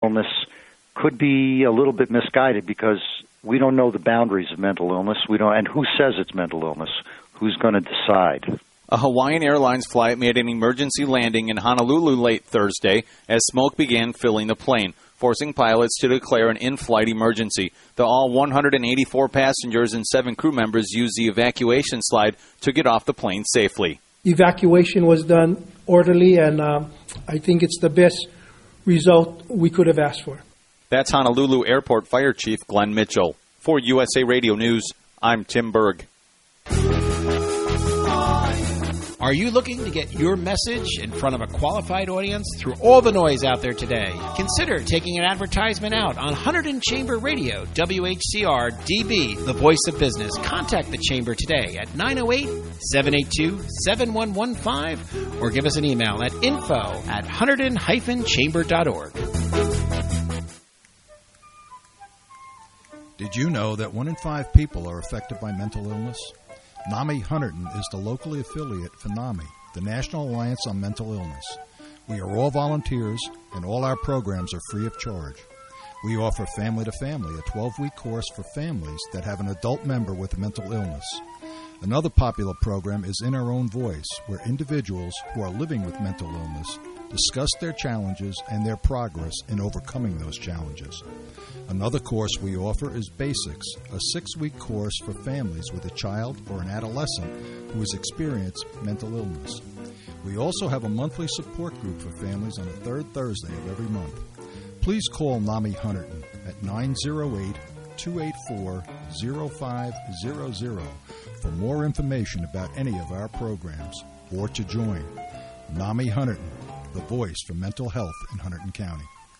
illness could be a little bit misguided because we don't know the boundaries of mental illness. We don't, and who says it's mental illness? Who's going to decide? A Hawaiian Airlines flight made an emergency landing in Honolulu late Thursday as smoke began filling the plane, forcing pilots to declare an in-flight emergency. All 184 passengers and 7 crew members used the evacuation slide to get off the plane safely. Evacuation was done orderly, and I think it's the best result we could have asked for. That's Honolulu Airport Fire Chief Glenn Mitchell. For USA Radio News, I'm Tim Berg. Are you looking to get your message in front of a qualified audience through all the noise out there today? Consider taking an advertisement out on Hunterdon Chamber Radio, WHCR DB, the voice of business. Contact the Chamber today at 908-782-7115 or give us an email at info@hunterdon-chamber.org. Did you know that 1 in 5 people are affected by mental illness? NAMI Hunterdon is the locally affiliate for NAMI, the National Alliance on Mental Illness. We are all volunteers, and all our programs are free of charge. We offer Family to Family, a 12-week course for families that have an adult member with a mental illness. Another popular program is In Our Own Voice, where individuals who are living with mental illness discuss their challenges and their progress in overcoming those challenges. Another course we offer is Basics, a 6-week course for families with a child or an adolescent who has experienced mental illness. We also have a monthly support group for families on the third Thursday of every month. Please call NAMI Hunterdon at 908-284-0500 for more information about any of our programs or to join. NAMI Hunterdon, the voice for mental health in Hunterdon County.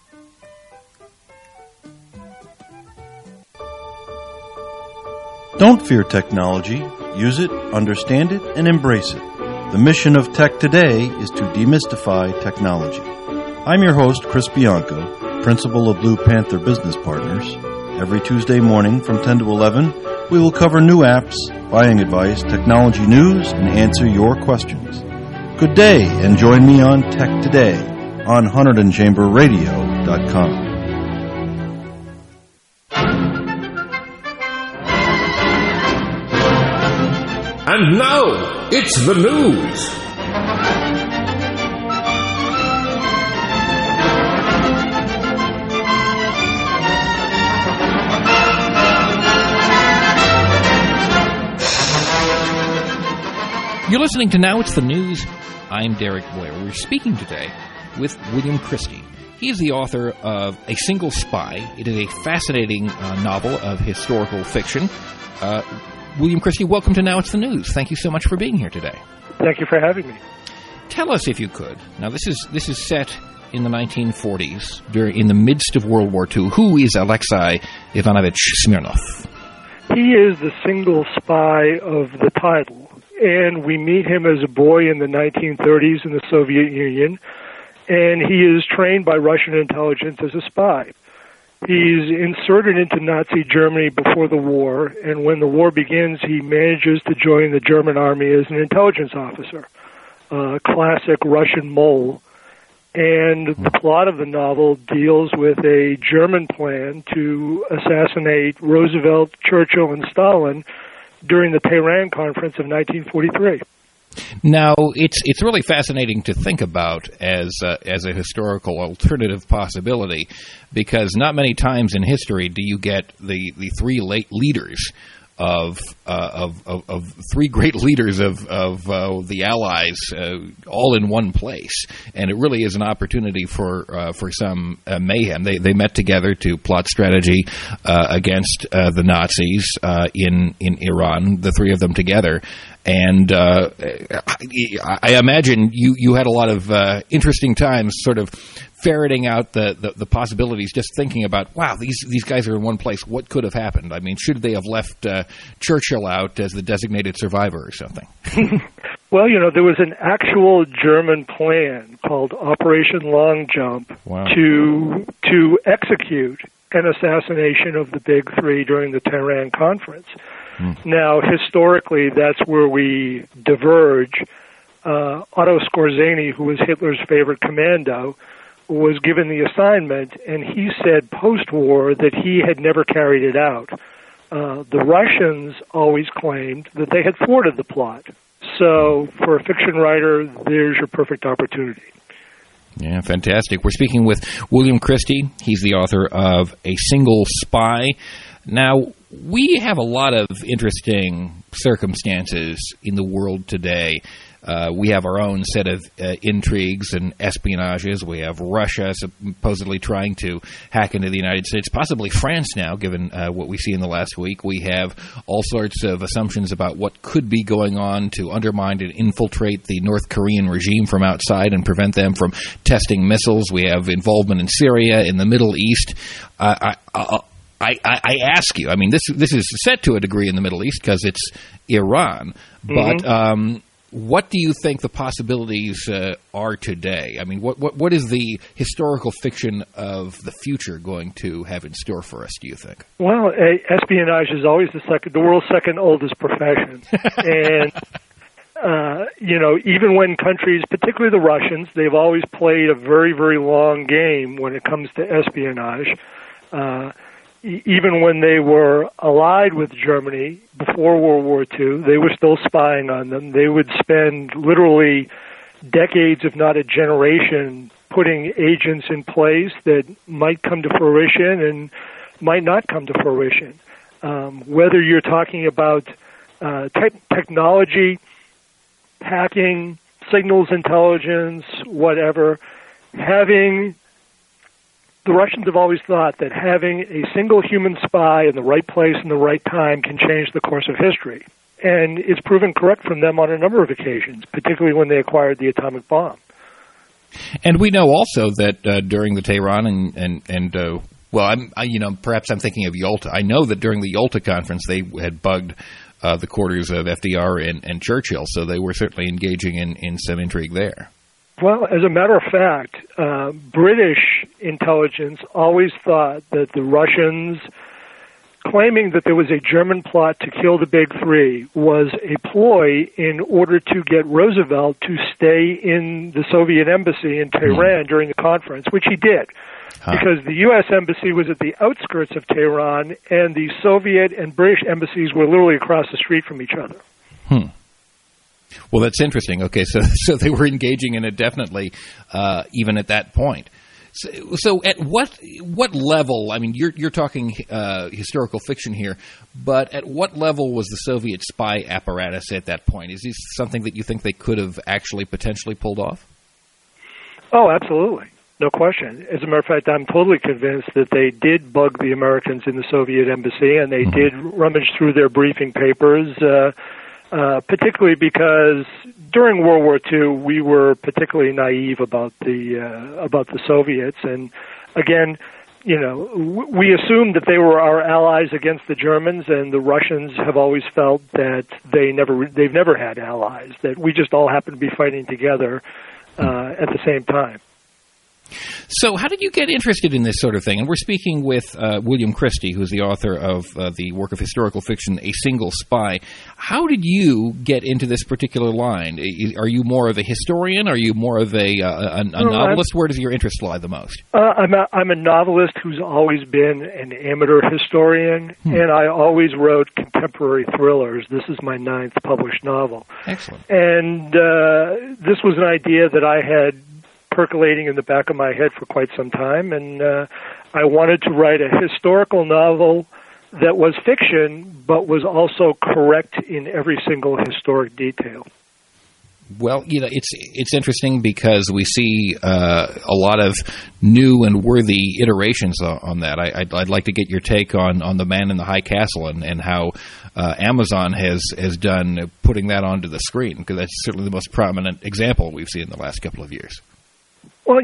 Don't fear technology. Use it, understand it, and embrace it. The mission of Tech Today is to demystify technology. I'm your host, Chris Bianco, principal of Blue Panther Business Partners. Every Tuesday morning from 10 to 11, we will cover new apps, buying advice, technology news, and answer your questions. Good day, and join me on Tech Today on HunterdonChamberRadio.com. And now, it's the news. You're listening to Now It's the News. I'm Derek Boyer. We're speaking today with William Christie. He is the author of A Single Spy. It is a fascinating novel of historical fiction. William Christie, welcome to Now It's the News. Thank you so much for being here today. Thank you for having me. Tell us, if you could. Now, this is set in the 1940s, in the midst of World War II. Who is Alexei Ivanovich Smirnov? He is the single spy of the title, and we meet him as a boy in the 1930s in the Soviet Union, and he is trained by Russian intelligence as a spy. He's inserted into Nazi Germany before the war, and when the war begins, he manages to join the German army as an intelligence officer, a classic Russian mole. And the plot of the novel deals with a German plan to assassinate Roosevelt, Churchill, and Stalin during the Tehran Conference of 1943. Now, it's really fascinating to think about as a historical alternative possibility, because not many times in history do you get the three leaders of three great leaders of the Allies all in one place, and it really is an opportunity for some mayhem. They met together to plot strategy against the Nazis in Iran, the three of them together. And I imagine you had a lot of interesting times sort of ferreting out the possibilities, just thinking about, wow, these guys are in one place. What could have happened? I mean, should they have left Churchill out as the designated survivor or something? Well, there was an actual German plan called Operation Long Jump to execute an assassination of the big three during the Tehran Conference. Now, historically, that's where we diverge. Otto Skorzeny, who was Hitler's favorite commando, was given the assignment, and he said post-war that he had never carried it out. The Russians always claimed that they had thwarted the plot. So for a fiction writer, there's your perfect opportunity. Yeah, fantastic. We're speaking with William Christie. He's the author of A Single Spy. Now, we have a lot of interesting circumstances in the world today. We have our own set of intrigues and espionages. We have Russia supposedly trying to hack into the United States, possibly France now, given what we see in the last week. We have all sorts of assumptions about what could be going on to undermine and infiltrate the North Korean regime from outside and prevent them from testing missiles. We have involvement in Syria, in the Middle East. I ask you, I mean, this is set to a degree in the Middle East because it's Iran, but what do you think the possibilities are today? I mean, what is the historical fiction of the future going to have in store for us, do you think? Well, espionage is always the world's second oldest profession. And, even when countries, particularly the Russians, they've always played a very, very long game when it comes to espionage. Even when they were allied with Germany before World War II, they were still spying on them. They would spend literally decades, if not a generation, putting agents in place that might come to fruition and might not come to fruition. Whether you're talking about technology, hacking, signals intelligence, whatever, the Russians have always thought that having a single human spy in the right place in the right time can change the course of history. And it's proven correct from them on a number of occasions, particularly when they acquired the atomic bomb. And we know also that during the Tehran perhaps I'm thinking of Yalta. I know that during the Yalta conference they had bugged the quarters of FDR and Churchill, so they were certainly engaging in some intrigue there. Well, as a matter of fact, British intelligence always thought that the Russians claiming that there was a German plot to kill the Big Three was a ploy in order to get Roosevelt to stay in the Soviet embassy in Tehran during the conference, which he did, because the U.S. embassy was at the outskirts of Tehran, and the Soviet and British embassies were literally across the street from each other. Well, that's interesting. Okay, so they were engaging in it definitely, even at that point. So at what level? I mean, you're talking historical fiction here, but at what level was the Soviet spy apparatus at that point? Is this something that you think they could have actually potentially pulled off? Oh, absolutely. No question. As a matter of fact, I'm totally convinced that they did bug the Americans in the Soviet embassy, and they did rummage through their briefing papers, particularly because during World War II, we were particularly naive about the Soviets, and again, we assumed that they were our allies against the Germans, and the Russians have always felt that they've never had allies, that we just all happen to be fighting together at the same time. So how did you get interested in this sort of thing? And we're speaking with William Christie, who's the author of the work of historical fiction, A Single Spy. How did you get into this particular line? Are you more of a historian? Are you more of a novelist? Where does your interest lie the most? I'm a novelist who's always been an amateur historian, and I always wrote contemporary thrillers. This is my 9th published novel. Excellent. And this was an idea that I had percolating in the back of my head for quite some time, and I wanted to write a historical novel that was fiction, but was also correct in every single historic detail. Well, it's interesting because we see a lot of new and worthy iterations on that. I'd like to get your take on The Man in the High Castle and how Amazon has done putting that onto the screen, because that's certainly the most prominent example we've seen in the last couple of years. Well,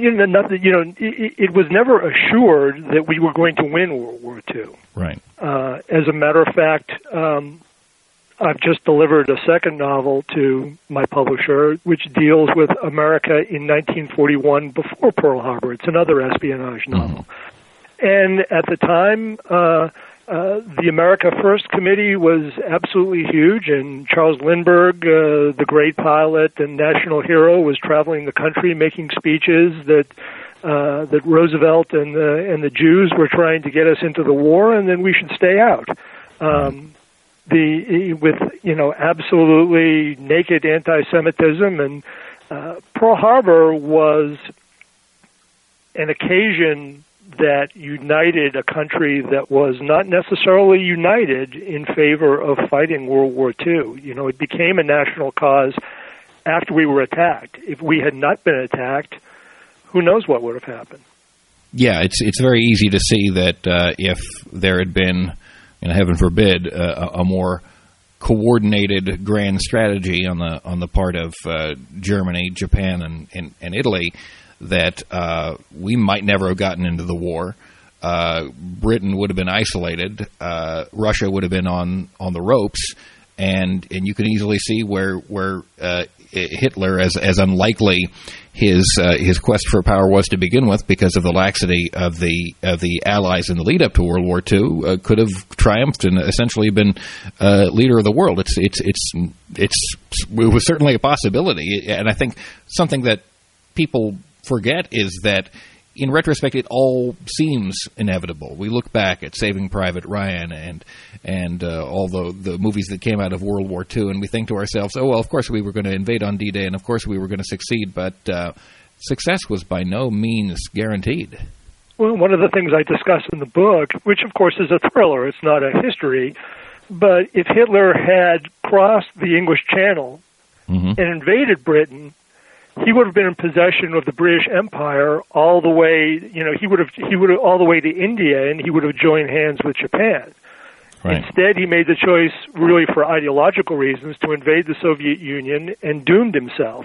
it was never assured that we were going to win World War II. Right. As a matter of fact, I've just delivered a second novel to my publisher, which deals with America in 1941 before Pearl Harbor. It's another espionage novel. And at the time, the America First Committee was absolutely huge, and Charles Lindbergh, the great pilot and national hero, was traveling the country making speeches that that Roosevelt and the Jews were trying to get us into the war, and then we should stay out. With absolutely naked anti-Semitism, and Pearl Harbor was an occasion that united a country that was not necessarily united in favor of fighting World War II. It became a national cause after we were attacked. If we had not been attacked, who knows what would have happened? Yeah, it's very easy to see that if there had been, heaven forbid, a more coordinated grand strategy on the part of Germany, Japan, and Italy, that we might never have gotten into the war. Britain would have been isolated. Russia would have been on the ropes, and you can easily see where Hitler, as unlikely his quest for power was to begin with, because of the laxity of the Allies in the lead up to World War II, could have triumphed and essentially been leader of the world. It was certainly a possibility, and I think something that people forget is that in retrospect it all seems inevitable. We look back at Saving Private Ryan and all the movies that came out of World War II, and we think to ourselves, oh, well, of course we were going to invade on D-Day, and of course we were going to succeed, but success was by no means guaranteed. Well, one of the things I discuss in the book, which of course is a thriller, it's not a history, but if Hitler had crossed the English Channel and invaded Britain, he would have been in possession of the British Empire all the way. He would have all the way to India, and he would have joined hands with Japan. Right. Instead, he made the choice, really for ideological reasons, to invade the Soviet Union and doomed himself.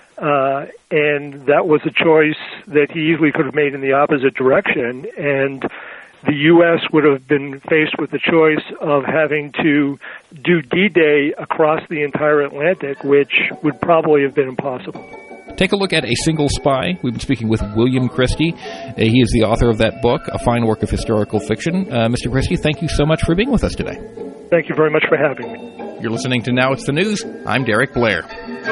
And that was a choice that he easily could have made in the opposite direction. And the U.S. would have been faced with the choice of having to do D-Day across the entire Atlantic, which would probably have been impossible. Take a look at A Single Spy. We've been speaking with William Christie. He is the author of that book, a fine work of historical fiction. Mr. Christie, thank you so much for being with us today. Thank you very much for having me. You're listening to Now It's the News. I'm Derek Blair.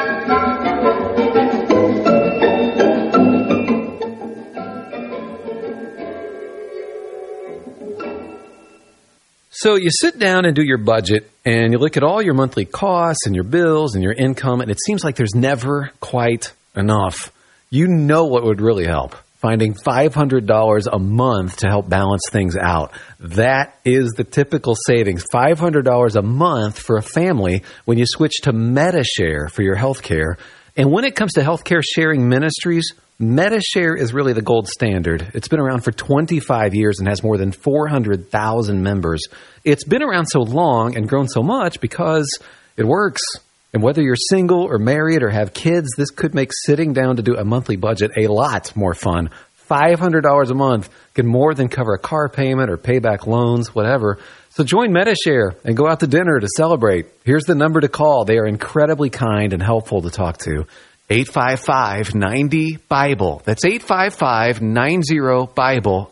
So you sit down and do your budget, and you look at all your monthly costs and your bills and your income, and it seems like there's never quite enough. You know what would really help? Finding $500 a month to help balance things out. That is the typical savings, $500 a month for a family when you switch to Medi-Share for your health care. And when it comes to healthcare sharing ministries, Medi-Share is really the gold standard. It's been around for 25 years and has more than 400,000 members. It's been around so long and grown so much because it works. And whether you're single or married or have kids, this could make sitting down to do a monthly budget a lot more fun. $500 a month can more than cover a car payment or pay back loans, whatever. So join Medi-Share and go out to dinner to celebrate. Here's the number to call. They are incredibly kind and helpful to talk to. 855-90-BIBLE. That's 855-90-BIBLE.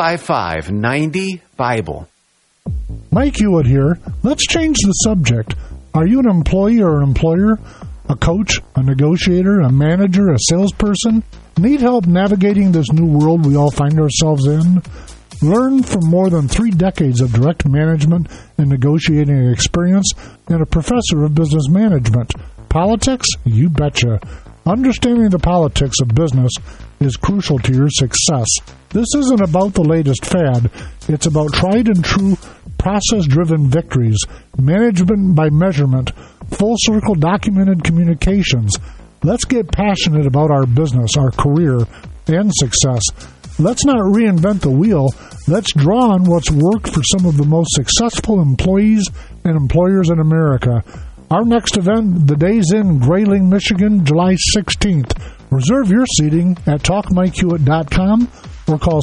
855-90-BIBLE. Mike Hewitt here. Let's change the subject. Are you an employee or an employer? A coach, a negotiator, a manager, a salesperson? Need help navigating this new world we all find ourselves in? Learn from more than 3 decades of direct management and negotiating experience and a professor of business management. Politics? You betcha. Understanding the politics of business is crucial to your success. This isn't about the latest fad. It's about tried and true, process-driven victories, management by measurement, full-circle documented communications. Let's get passionate about our business, our career, and success. Let's not reinvent the wheel. Let's draw on what's worked for some of the most successful employees and employers in America. Our next event, The Days in Grayling, Michigan, July 16th. Reserve your seating at talkmikehewitt.com or call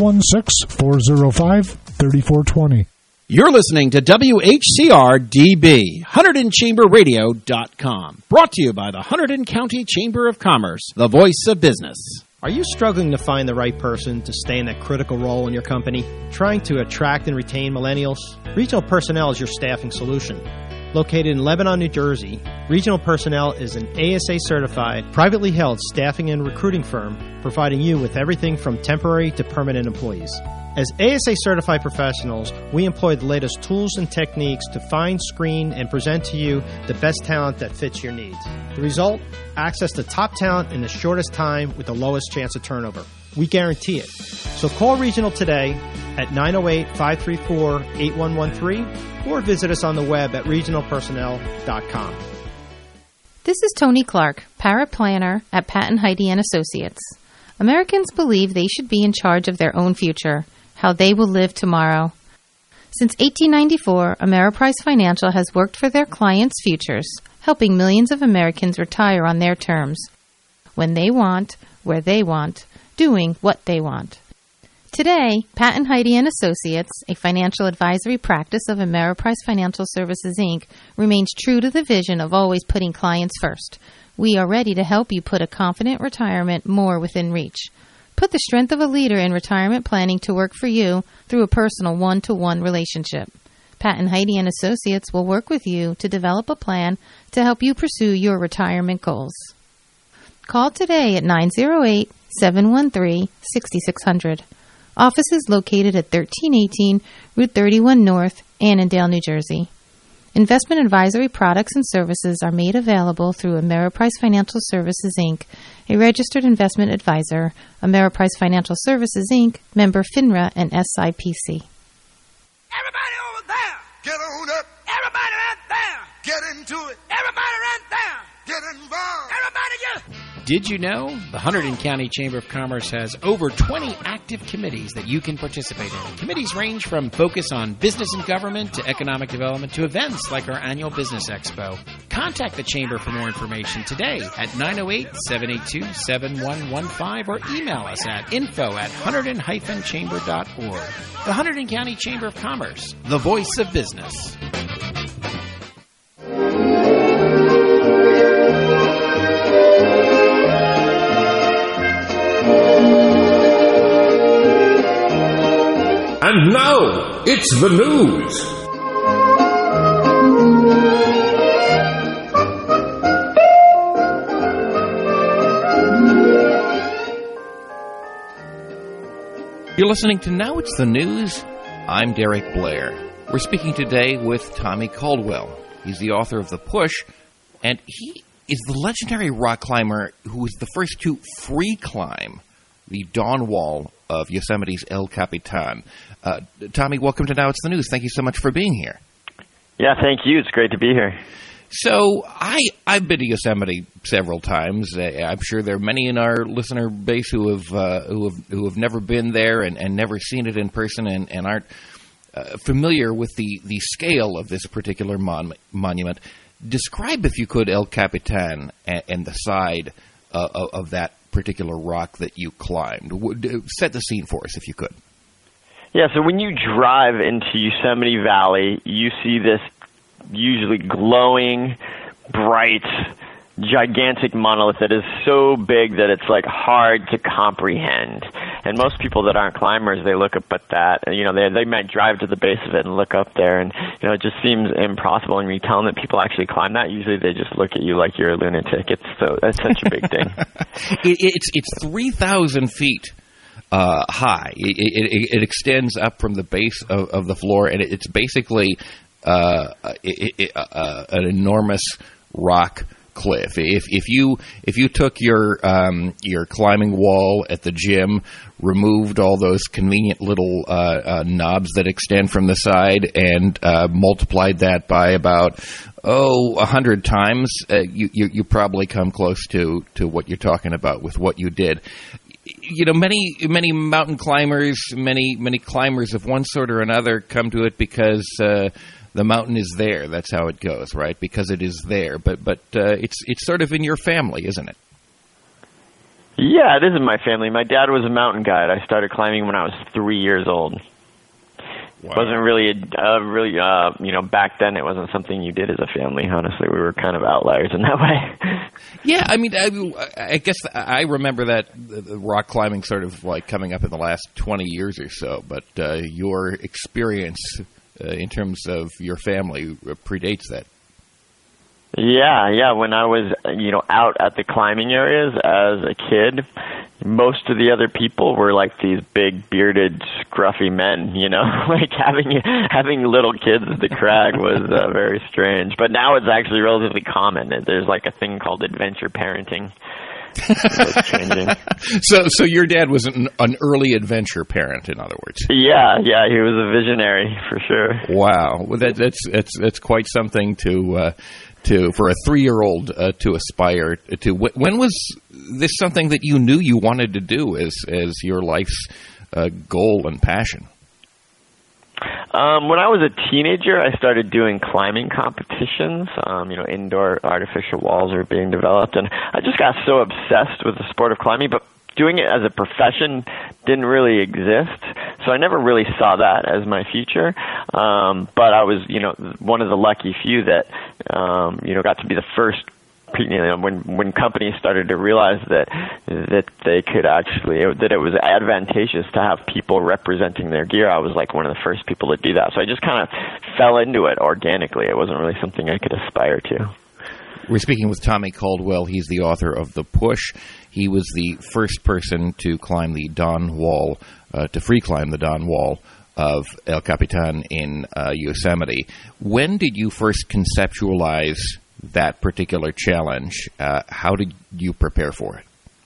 616-405-3420. You're listening to WHCR-DB, HunterdonChamberRadio.com. Brought to you by the Hunterdon County Chamber of Commerce, the voice of business. Are you struggling to find the right person to stay in that critical role in your company? Trying to attract and retain millennials? Retail Personnel is your staffing solution. Located in Lebanon, New Jersey, Regional Personnel is an ASA certified, privately held staffing and recruiting firm providing you with everything from temporary to permanent employees. As ASA certified professionals, we employ the latest tools and techniques to find, screen, and present to you the best talent that fits your needs. The result? Access to top talent in the shortest time with the lowest chance of turnover. We guarantee it. So call Regional today at 908-534-8113 or visit us on the web at regionalpersonnel.com. This is Tony Clark, paraplanner at Patton Heide & Associates. Americans believe they should be in charge of their own future, how they will live tomorrow. Since 1894, Ameriprise Financial has worked for their clients' futures, helping millions of Americans retire on their terms, when they want, where they want, doing what they want. Today, Patton Heide & Associates, a financial advisory practice of Ameriprise Financial Services, Inc., remains true to the vision of always putting clients first. We are ready to help you put a confident retirement more within reach. Put the strength of a leader in retirement planning to work for you through a personal one-to-one relationship. Patton Heide & Associates will work with you to develop a plan to help you pursue your retirement goals. Call today at 908-713-6600. Office is located at 1318 Route 31 North, Annandale, New Jersey. Investment advisory products and services are made available through Ameriprise Financial Services, Inc., a registered investment advisor. Ameriprise Financial Services, Inc., member FINRA and SIPC. Everybody over there, get on up. Everybody right there, get into it. Everybody right there, get involved. Everybody get... Did you know the Hunterdon County Chamber of Commerce has over 20 active committees that you can participate in? Committees range from focus on business and government to economic development to events like our annual Business Expo. Contact the Chamber for more information today at 908-782-7115 or email us at info@hunterdon-chamber.org. The Hunterdon County Chamber of Commerce, the voice of business. And now, it's the news. You're listening to Now It's the News. I'm Derek Blair. We're speaking today with Tommy Caldwell. He's the author of The Push, and he is the legendary rock climber who was the first to free climb the dawn wall of Yosemite's El Capitan. Tommy, welcome to Now It's the News. Thank you so much for being here. Yeah, thank you. It's great to be here. So I've been to Yosemite several times. I'm sure there are many in our listener base who have never been there and never seen it in person and aren't familiar with the scale of this particular monument. Describe, if you could, El Capitan and the side of that particular rock that you climbed. Set the scene for us, if you could. Yeah, so when you drive into Yosemite Valley, you see this usually glowing, bright, gigantic monolith that is so big that it's like hard to comprehend. And most people that aren't climbers, they look up at that, and they might drive to the base of it and look up there, and it just seems impossible. And when you tell them that people actually climb that, usually they just look at you like you're a lunatic. That's such a big thing. It's 3,000 feet high. It extends up from the base of the floor, and it's basically an enormous rock cliff. If you took your climbing wall at the gym, removed all those convenient little knobs that extend from the side, and multiplied that by about 100 times, you probably come close to what you're talking about with what you did. Many mountain climbers, many climbers of one sort or another come to it because the mountain is there. That's how it goes, right? Because it is there. But it's sort of in your family, isn't it? Yeah, it is in my family. My dad was a mountain guide. I started climbing when I was 3 years old. Wow. It wasn't really back then it wasn't something you did as a family. Honestly, we were kind of outliers in that way. Yeah, I mean, I guess I remember that the rock climbing sort of like coming up in the last 20 years or so, but your experience in terms of your family predates that Yeah. When I was, out at the climbing areas as a kid, most of the other people were like these big, bearded, scruffy men. Like having little kids at the crag was very strange. But now it's actually relatively common. There's like a thing called adventure parenting. So your dad was an early adventure parent, in other words. Yeah, he was a visionary for sure. Wow, well, that's quite something to for a 3-year-old to aspire to. When was this something that you knew you wanted to do as your life's goal and passion? When I was a teenager, I started doing climbing competitions. Indoor artificial walls were being developed, and I just got so obsessed with the sport of climbing, but doing it as a profession didn't really exist, so I never really saw that as my future. But I was, one of the lucky few that, got to be the first. When companies started to realize that they could actually, that it was advantageous to have people representing their gear, I was like one of the first people to do that. So I just kind of fell into it organically. It wasn't really something I could aspire to. We're speaking with Tommy Caldwell. He's the author of The Push. He was the first person to climb the Dawn Wall, to free climb the Dawn Wall of El Capitan in Yosemite. When did you first conceptualize that particular challenge? How did you prepare for it?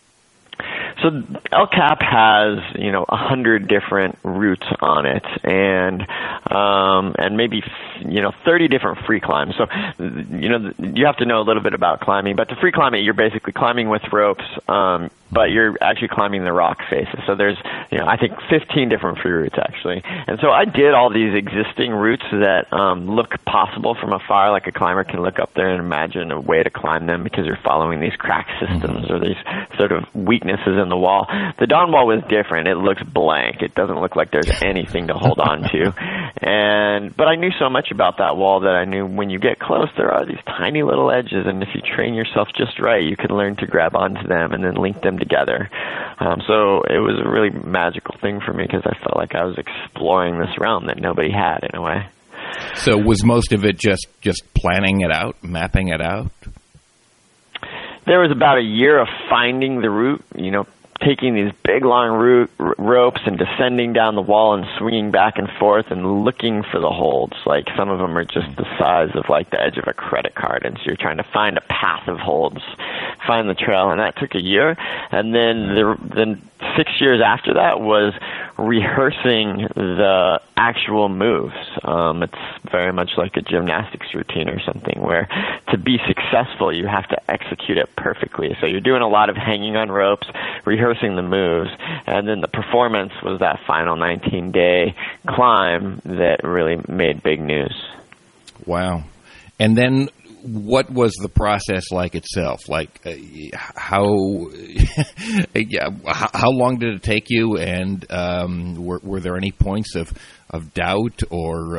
So El Cap has, 100 different routes on it, and maybe, 30 different free climbs. So, you have to know a little bit about climbing. But to free climb it, you're basically climbing with ropes, but you're actually climbing the rock faces. So there's, I think 15 different free routes actually. And so I did all these existing routes that look possible from afar, like a climber can look up there and imagine a way to climb them because you're following these crack systems or these sort of weaknesses in the wall. The Dawn Wall was different. It looks blank. It doesn't look like there's anything to hold on to. But I knew so much about that wall that I knew when you get close, there are these tiny little edges, and if you train yourself just right, you can learn to grab onto them and then link them together. So it was a really magical thing for me because I felt like I was exploring this realm that nobody had in a way. So was most of it just planning it out, mapping it out? There was about a year of finding the route, taking these big long ropes and descending down the wall and swinging back and forth and looking for the holds. Like some of them are just the size of like the edge of a credit card, and so you're trying to find a path of holds, find the trail, and that took a year. And then 6 years after that was rehearsing the actual moves. It's very much like a gymnastics routine or something where to be successful you have to execute it perfectly. So you're doing a lot of hanging on ropes, rehearsing the moves, and then the performance was that final 19-day climb that really made big news. Wow. And then what was the process like itself? Like how long did it take you, and were there any points of doubt or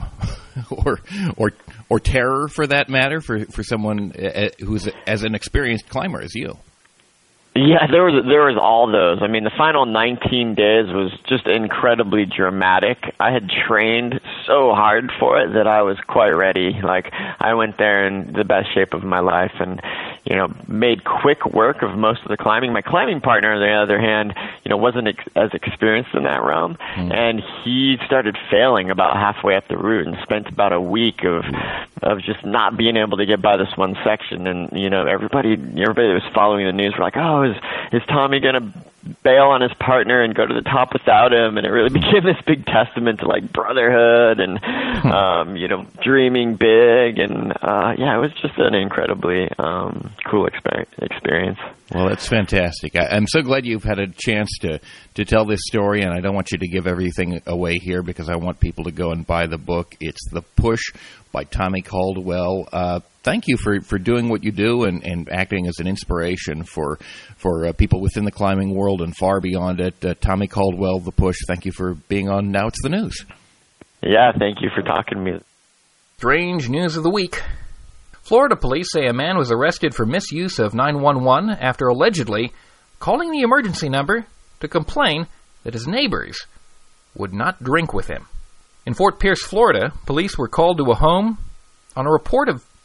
terror, for that matter, for someone who's as an experienced climber as you? Yeah, there was all those. I mean, the final 19 days was just incredibly dramatic. I had trained so hard for it that I was quite ready. Like, I went there in the best shape of my life and, made quick work of most of the climbing. My climbing partner, on the other hand, wasn't as experienced in that realm, and he started failing about halfway up the route and spent about a week of just not being able to get by this one section. And, everybody that was following the news were like, oh, is Tommy going to bail on his partner and go to the top without him? And it really became this big testament to like brotherhood and dreaming big, and it was just an incredibly cool experience. Well, that's fantastic. I'm so glad you've had a chance to tell this story, and I don't want you to give everything away here because I want people to go and buy the book. It's The Push by Tommy Caldwell. Thank you for doing what you do and acting as an inspiration for people within the climbing world and far beyond it. Tommy Caldwell, The Push, thank you for being on Now It's the News. Yeah, thank you for talking to me. Strange news of the week. Florida police say a man was arrested for misuse of 911 after allegedly calling the emergency number to complain that his neighbors would not drink with him. In Fort Pierce, Florida, police were called to a home on a report of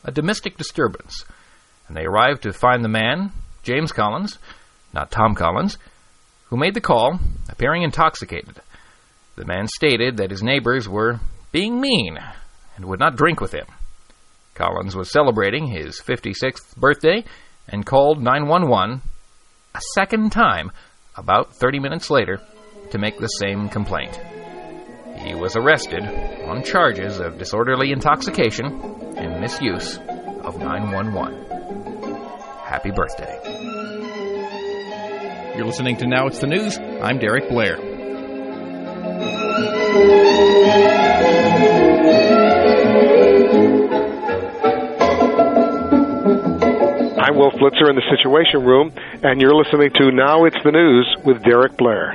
a domestic disturbance, and they arrived to find the man, James Collins, not Tom Collins, who made the call, appearing intoxicated. The man stated that his neighbors were being mean and would not drink with him. Collins was celebrating his 56th birthday and called 911 a second time about 30 minutes later to make the same complaint. He was arrested on charges of disorderly intoxication and misuse of 911. Happy birthday. You're listening to Now It's the News. I'm Derek Blair. I'm Will Flitzer in the Situation Room, and you're listening to Now It's the News with Derek Blair.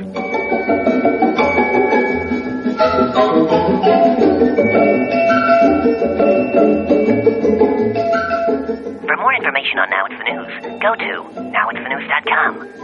For more information on Now It's the News, go to nowitsthenews.com.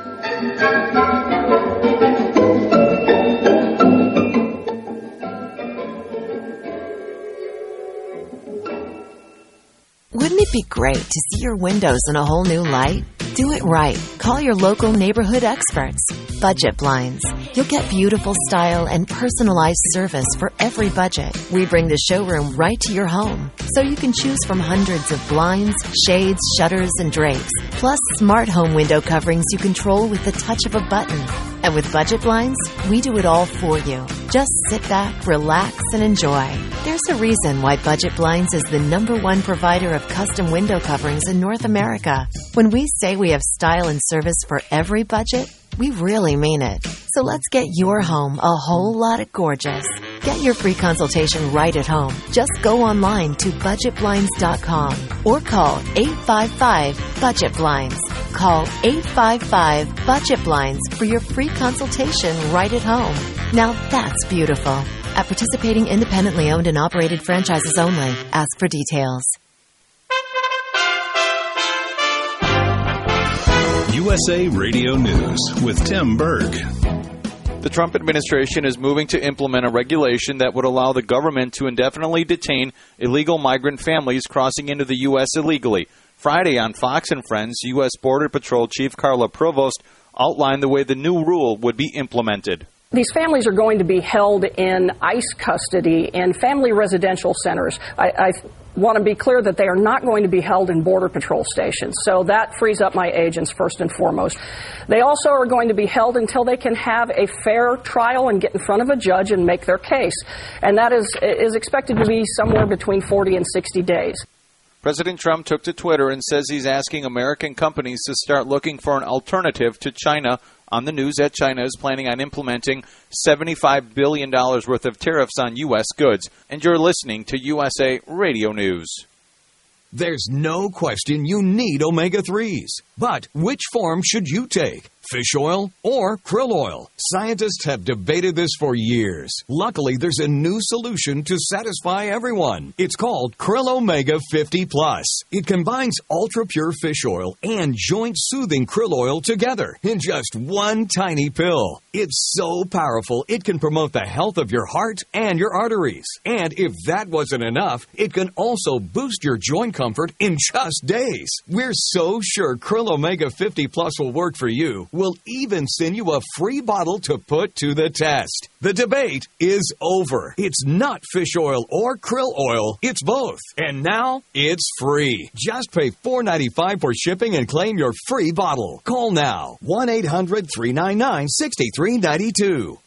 Wouldn't it be great to see your windows in a whole new light? Do it right. Call your local neighborhood experts. Budget Blinds. You'll get beautiful style and personalized service for every budget. We bring the showroom right to your home, so you can choose from hundreds of blinds, shades, shutters, and drapes, plus smart home window coverings you control with the touch of a button. And with Budget Blinds, we do it all for you. Just sit back, relax, and enjoy. There's a reason why Budget Blinds is the #1 provider of custom window coverings in North America. When we say we have style and service for every budget, we really mean it. So let's get your home a whole lot of gorgeous. Get your free consultation right at home. Just go online to budgetblinds.com or call 855-BUDGET-BLINDS. Call 855-BUDGET-BLINDS for your free consultation right at home. Now that's beautiful. At participating independently owned and operated franchises only. Ask for details. USA Radio News with Tim Berg. The Trump administration is moving to implement a regulation that would allow the government to indefinitely detain illegal migrant families crossing into the U.S. illegally. Friday on Fox and Friends, U.S. Border Patrol Chief Carla Provost outlined the way the new rule would be implemented. These families are going to be held in ICE custody in family residential centers. I want to be clear that they are not going to be held in Border Patrol stations. So that frees up my agents first and foremost. They also are going to be held until they can have a fair trial and get in front of a judge and make their case. And that is expected to be somewhere between 40 and 60 days. President Trump took to Twitter and says he's asking American companies to start looking for an alternative to China on the news that China is planning on implementing $75 billion worth of tariffs on U.S. goods. And you're listening to USA Radio News. There's no question you need omega-3s. But which form should you take? Fish oil or krill oil? Scientists have debated this for years. Luckily, there's a new solution to satisfy everyone. It's called Krill Omega 50 Plus. It combines ultra-pure fish oil and joint-soothing krill oil together in just one tiny pill. It's so powerful, it can promote the health of your heart and your arteries. And if that wasn't enough, it can also boost your joint comfort in just days. We're so sure Krill Omega 50 Plus will work for you. We'll even send you a free bottle to put to the test. The debate is over. It's not fish oil or krill oil. It's both. And now it's free. Just pay $4.95 for shipping and claim your free bottle. Call now. 1-800-399-6392.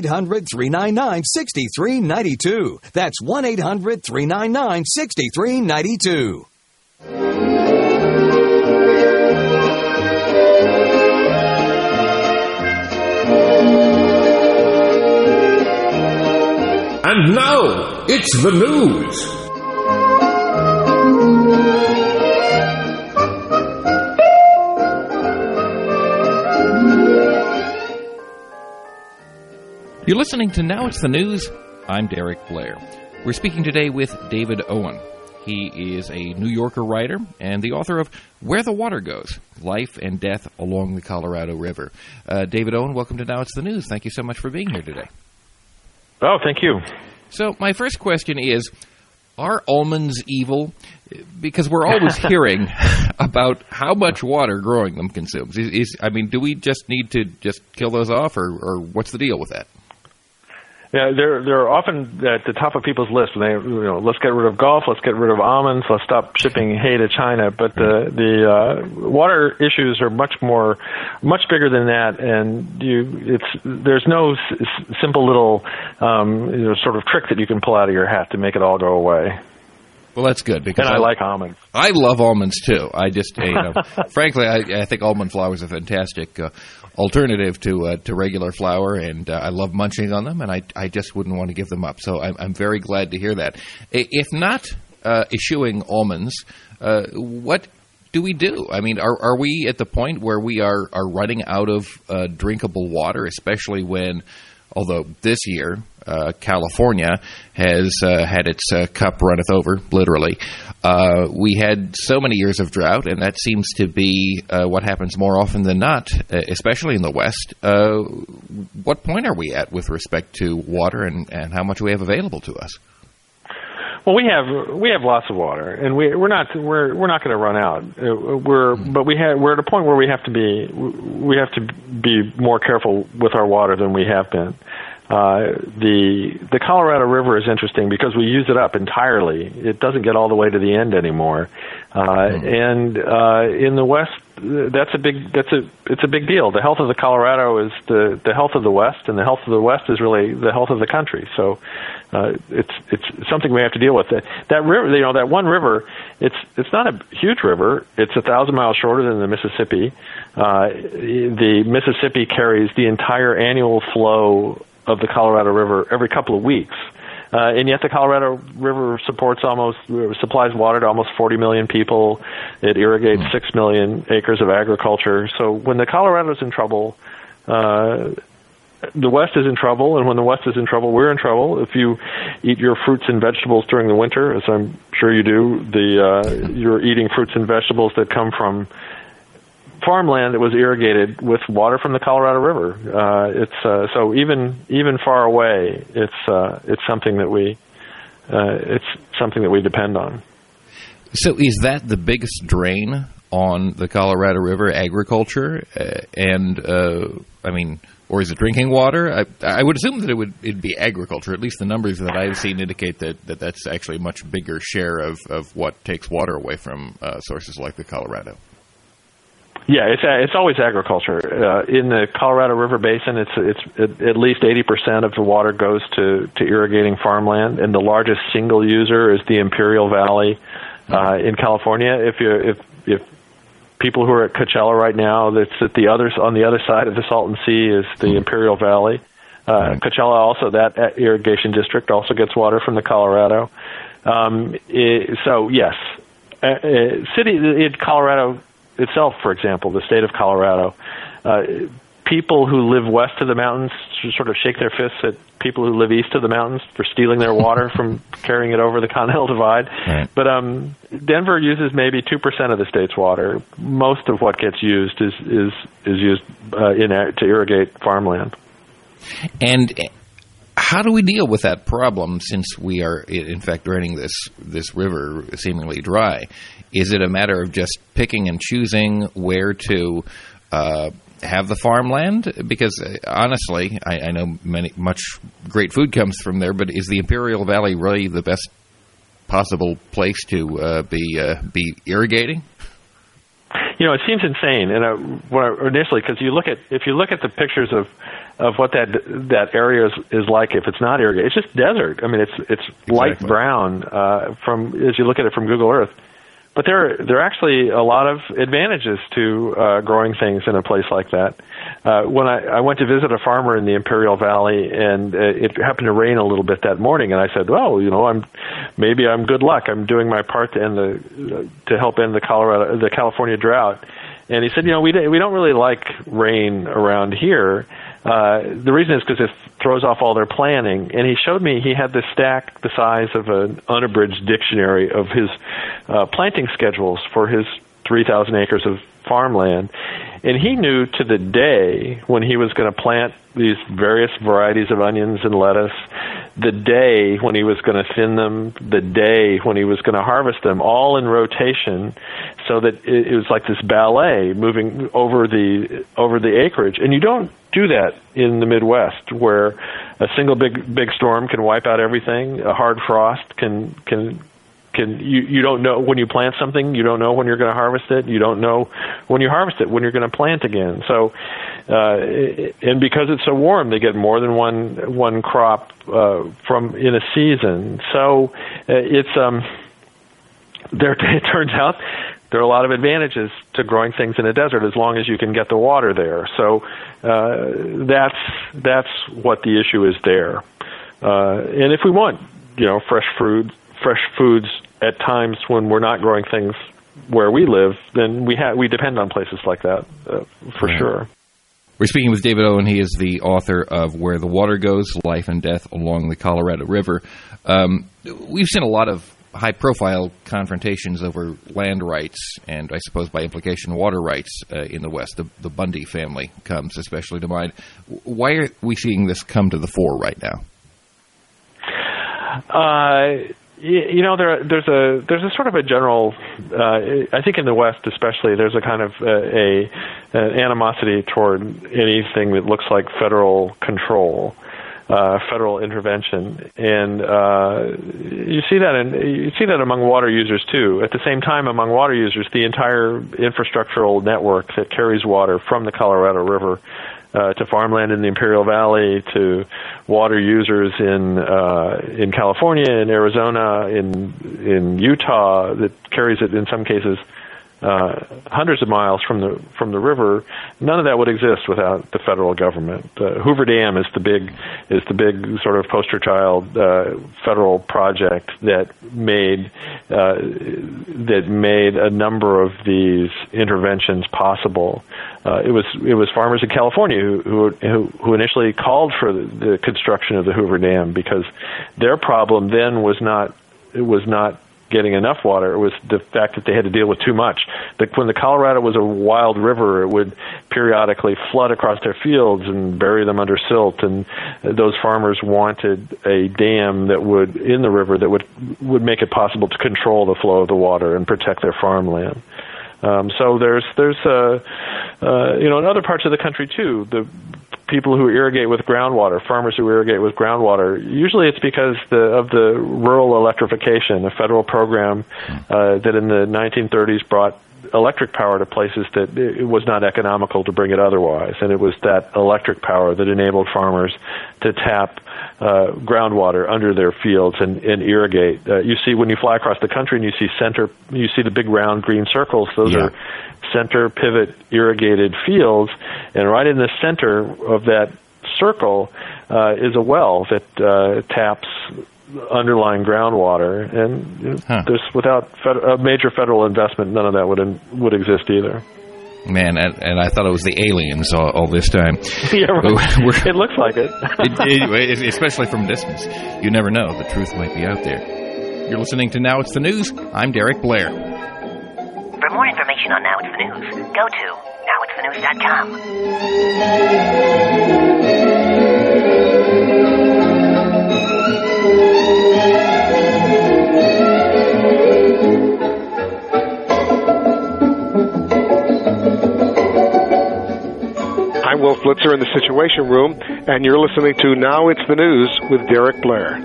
1-800-399-6392. That's 1-800-399-6392. And now, it's the news. You're listening to Now It's the News. I'm Derek Blair. We're speaking today with David Owen. He is a New Yorker writer and the author of Where the Water Goes, Life and Death Along the Colorado River. David Owen, welcome to Now It's the News. Thank you so much for being here today. Oh, thank you. So my first question is, Are almonds evil? Because we're always hearing about how much water growing them consumes. Do we just need to just kill those off, or what's the deal with that? Yeah, they're often at the top of people's list. Let's get rid of golf, let's get rid of almonds, let's stop shipping hay to China. But the water issues are much bigger than that, and there's no simple little sort of trick that you can pull out of your hat to make it all go away. Well, that's good because I like almonds. I love almonds too. I just, frankly, I think almond flour is a fantastic alternative to regular flour, and I love munching on them, and I just wouldn't want to give them up. So I'm very glad to hear that. If not eschewing almonds, what do we do? I mean, are we at the point where we are running out of drinkable water, especially when, although this year California has had its cup runneth over, literally. We had so many years of drought, and that seems to be what happens more often than not, especially in the West. What point are we at with respect to water and how much we have available to us? Well, we have lots of water, and we're not going to run out. But we're at a point where we have to be more careful with our water than we have been. The Colorado River is interesting because we use it up entirely. It doesn't get all the way to the end anymore. And in the West, it's a big deal. The health of the Colorado is the health of the West, and the health of the West is really the health of the country. So it's something we have to deal with. That river, that one river, it's not a huge river. It's 1,000 miles shorter than the Mississippi. The Mississippi carries the entire annual flow of the Colorado River every couple of weeks. And yet the Colorado River supplies water to almost 40 million people. It irrigates 6 million acres of agriculture. So when the Colorado's in trouble, the West is in trouble, and when the West is in trouble, we're in trouble. If you eat your fruits and vegetables during the winter, as I'm sure you do, you're eating fruits and vegetables that come from farmland that was irrigated with water from the Colorado River. So even far away, it's something that we depend on. So is that the biggest drain on the Colorado River, agriculture, or is it drinking water? I would assume that it'd be agriculture. At least the numbers that I've seen indicate that's actually a much bigger share of what takes water away from sources like the Colorado. Yeah, it's always agriculture. In the Colorado River Basin, it's at least 80% of the water goes to irrigating farmland, and the largest single user is the Imperial Valley in California. If people who are at Coachella right now, that's on the other side of the Salton Sea is the Imperial Valley. Coachella also, that irrigation district also gets water from the Colorado. So yes, city in Colorado itself, for example, the state of Colorado, people who live west of the mountains sort of shake their fists at people who live east of the mountains for stealing their water from carrying it over the Continental Divide. Right. But Denver uses maybe 2% of the state's water. Most of what gets used is used to irrigate farmland. And how do we deal with that problem since we are, in fact, draining this river seemingly dry? Is it a matter of just picking and choosing where to have the farmland? Because honestly, I know much great food comes from there, but is the Imperial Valley really the best possible place to be irrigating? It seems insane, and initially, because if you look at the pictures of what that area is like, if it's not irrigated, it's just desert. I mean, it's light brown as you look at it from Google Earth. But there are actually a lot of advantages to growing things in a place like that. When I went to visit a farmer in the Imperial Valley, and it happened to rain a little bit that morning, and I said, "Well, I'm good luck. I'm doing my part to help end the California drought." And he said, "We don't really like rain around here. The reason is because it throws off all their planning." And he showed me he had this stack the size of an unabridged dictionary of his planting schedules for his 3,000 acres of farmland. And he knew to the day when he was going to plant these various varieties of onions and lettuce, the day when he was going to thin them, the day when he was going to harvest them, all in rotation, so that it was like this ballet moving over the acreage. And you don't do that in the Midwest, where a single big storm can wipe out everything. A hard frost can you don't know when you plant something, you don't know when you're going to harvest it. You don't know when you harvest it when you're going to plant again. So, and because it's so warm, they get more than one crop from in a season. So it turns out there are a lot of advantages to growing things in a desert as long as you can get the water there. So that's what the issue is there. And if we want, fresh foods at times when we're not growing things where we live, then we depend on places like that for sure. We're speaking with David Owen. He is the author of Where the Water Goes, Life and Death Along the Colorado River. We've seen a lot of high-profile confrontations over land rights and, I suppose, by implication, water rights in the West. The Bundy family comes especially to mind. Why are we seeing this come to the fore right now? There's a sort of a general. I think in the West, especially, there's a kind of an animosity toward anything that looks like federal control, federal intervention, and you see that among water users too. At the same time, among water users, the entire infrastructural network that carries water from the Colorado River to farmland in the Imperial Valley, to water users in California, in Arizona, in Utah, that carries it in some cases hundreds of miles from the river. None of that would exist without the federal government. Hoover Dam is the big sort of poster child federal project that made a number of these interventions possible. It was farmers in California who initially called for the construction of the Hoover Dam, because their problem then was not getting enough water. It was the fact that they had to deal with too much. When the Colorado was a wild river, it would periodically flood across their fields and bury them under silt, and those farmers wanted a dam in the river that would make it possible to control the flow of the water and protect their farmland. So there's in other parts of the country too, the people who irrigate with groundwater, farmers who irrigate with groundwater, usually it's because of the rural electrification, a federal program that in the 1930s brought electric power to places that it was not economical to bring it otherwise. And it was that electric power that enabled farmers to tap groundwater under their fields and irrigate. You see, when you fly across the country and you see the big round green circles, those are center pivot irrigated fields, and right in the center of that circle is a well that taps underlying groundwater, and there's without a major federal investment, none of that would exist either. Man, and I thought it was the aliens all this time. Yeah, right. It looks like it. Especially from distance. You never know. The truth might be out there. You're listening to Now It's the News. I'm Derek Blair. For more information on Now It's the News, go to nowitsthenews.com. I'm Will Flitzer in the Situation Room, and you're listening to Now It's the News with Derek Blair.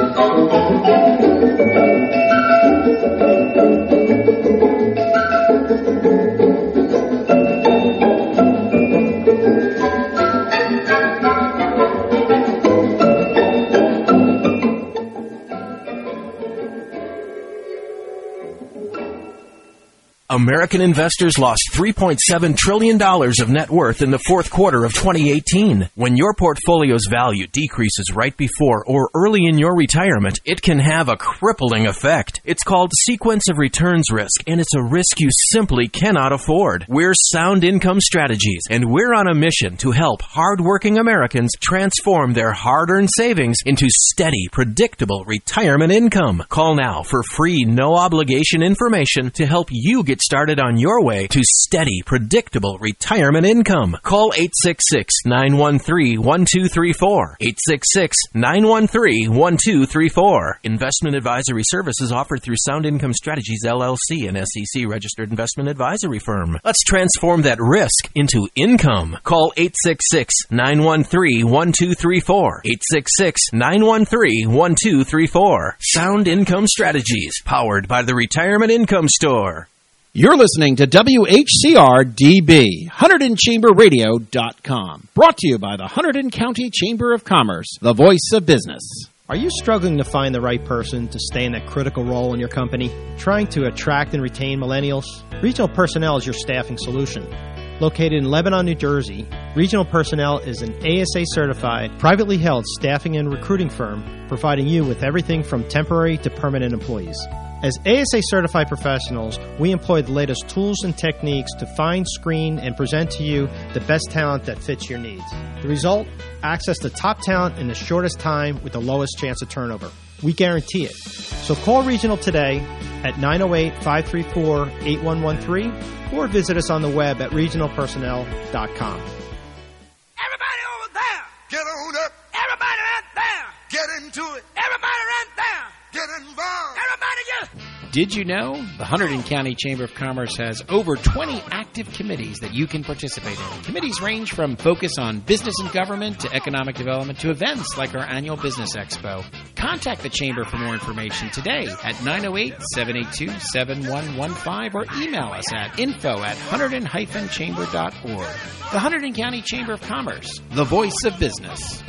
American investors lost $3.7 trillion of net worth in the fourth quarter of 2018. When your portfolio's value decreases right before or early in your retirement, it can have a crippling effect. It's called sequence of returns risk, and it's a risk you simply cannot afford. We're Sound Income Strategies, and we're on a mission to help hardworking Americans transform their hard-earned savings into steady, predictable retirement income. Call now for free, no-obligation information to help you get started on your way to steady, predictable retirement income. Call 866-913-1234. 866-913-1234. Investment advisory services offered through Sound Income Strategies, LLC, an SEC-registered investment advisory firm. Let's transform that risk into income. Call 866-913-1234. 866-913-1234. Sound Income Strategies, powered by the Retirement Income Store. You're listening to WHCR-DB, HunterdonChamberRadio.com. Brought to you by the Hunterdon County Chamber of Commerce, the voice of business. Are you struggling to find the right person to stay in that critical role in your company? Trying to attract and retain millennials? Regional Personnel is your staffing solution. Located in Lebanon, New Jersey, Regional Personnel is an ASA-certified, privately held staffing and recruiting firm providing you with everything from temporary to permanent employees. As ASA-certified professionals, we employ the latest tools and techniques to find, screen, and present to you the best talent that fits your needs. The result? Access to top talent in the shortest time with the lowest chance of turnover. We guarantee it. So call Regional today at 908-534-8113 or visit us on the web at regionalpersonnel.com. Everybody over there, get on up. Everybody right there, get into it. Everybody right there, get involved. Everybody just... Did you know the Hunterdon County Chamber of Commerce has over 20 active committees that you can participate in? Committees range from focus on business and government to economic development to events like our annual Business Expo. Contact the Chamber for more information today at 908-782-7115 or email us at info@hunterdon-chamber.org. The Hunterdon County Chamber of Commerce, the voice of business.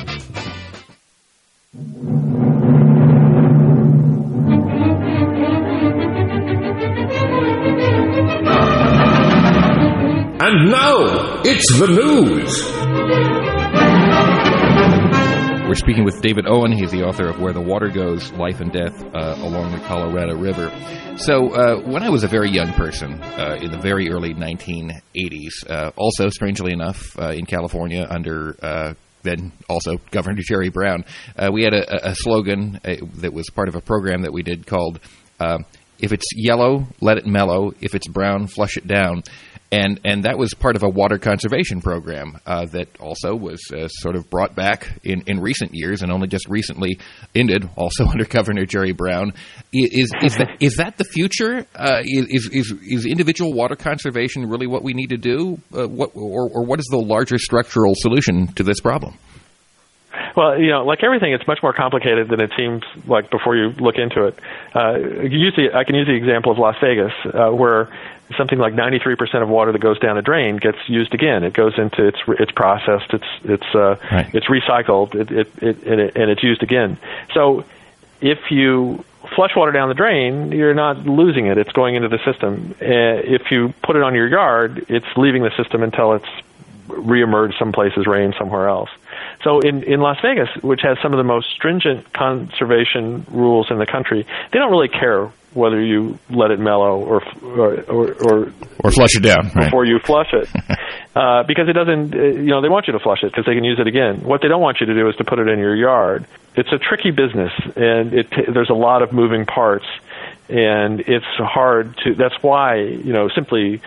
And now, it's the news. We're speaking with David Owen. He's the author of Where the Water Goes, Life and Death Along the Colorado River. So when I was a very young person in the very early 1980s, also, strangely enough, in California under then also Governor Jerry Brown, we had a slogan that was part of a program that we did called If It's Yellow, Let It Mellow. If It's Brown, Flush It Down. And that was part of a water conservation program that also was sort of brought back in recent years and only just recently ended, also under Governor Jerry Brown. Is that the future? Is individual water conservation really what we need to do? What is the larger structural solution to this problem? Well, like everything, it's much more complicated than it seems like before you look into it. I can use the example of Las Vegas, where something like 93% of water that goes down a drain gets used again. It goes into it's processed, it's recycled, and it's used again. So if you flush water down the drain, you're not losing it. It's going into the system. If you put it on your yard, it's leaving the system until it's reemerged some places, rain somewhere else. So in Las Vegas, which has some of the most stringent conservation rules in the country, they don't really care whether you let it mellow or flush it down before you flush it, because it doesn't. They want you to flush it because they can use it again. What they don't want you to do is to put it in your yard. It's a tricky business, and there's a lot of moving parts, and it's hard to. That's why simply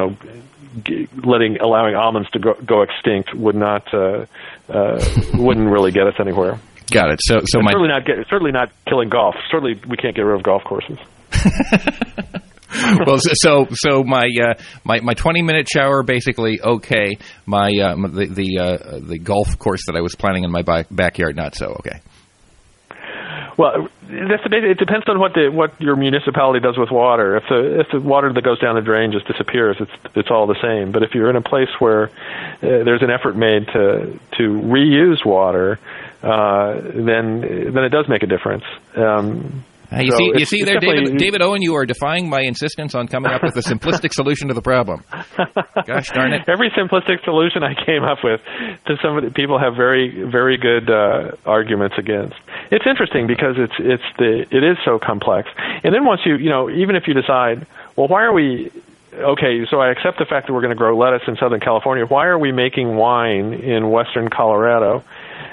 allowing almonds to go extinct wouldn't really get us anywhere. Got it. So certainly not killing golf. Certainly we can't get rid of golf courses. Well, so my 20-minute shower basically okay. The golf course that I was planning in my backyard not so okay. Well, it depends on what your municipality does with water. If the water that goes down the drain just disappears, it's all the same. But if you're in a place where there's an effort made to reuse water, then it does make a difference. You see there, David Owen, you are defying my insistence on coming up with a simplistic solution to the problem. Gosh darn it! Every simplistic solution I came up with, people have very, very good arguments against. It's interesting because it is so complex. And then once even if you decide, well, why are we? Okay, so I accept the fact that we're going to grow lettuce in Southern California. Why are we making wine in Western Colorado?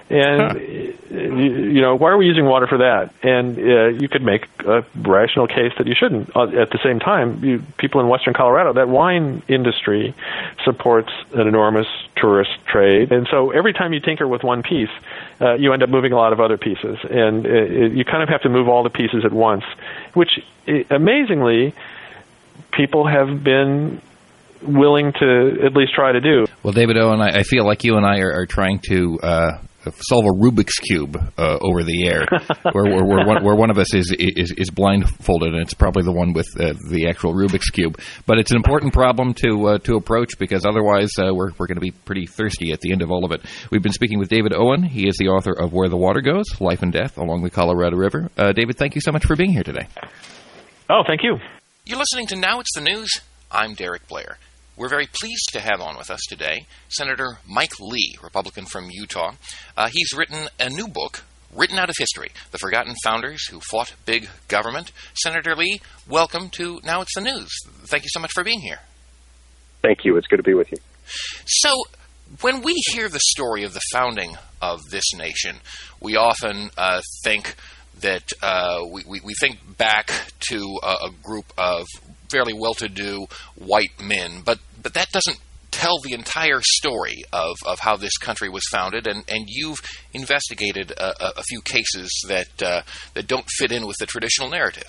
And, why are we using water for that? And you could make a rational case that you shouldn't. At the same time, people in western Colorado, that wine industry supports an enormous tourist trade. And so every time you tinker with one piece, you end up moving a lot of other pieces. And you kind of have to move all the pieces at once, which, amazingly, people have been willing to at least try to do. Well, David Owen, I feel like you and I are trying to solve a Rubik's Cube over the air, where one of us is blindfolded, and it's probably the one with the actual Rubik's Cube. But it's an important problem to approach, because otherwise we're going to be pretty thirsty at the end of all of it. We've been speaking with David Owen. He is the author of Where the Water Goes, Life and Death Along the Colorado River. David, thank you so much for being here today. Oh, thank you. You're listening to Now It's the News. I'm Derek Blair. We're very pleased to have on with us today Senator Mike Lee, Republican from Utah. He's written a new book, Written Out of History, The Forgotten Founders Who Fought Big Government. Senator Lee, welcome to Now It's the News. Thank you so much for being here. Thank you. It's good to be with you. So, when we hear the story of the founding of this nation, we often think that we think back to a group of fairly well-to-do white men, but that doesn't tell the entire story of how this country was founded, and you've investigated a few cases that don't fit in with the traditional narrative.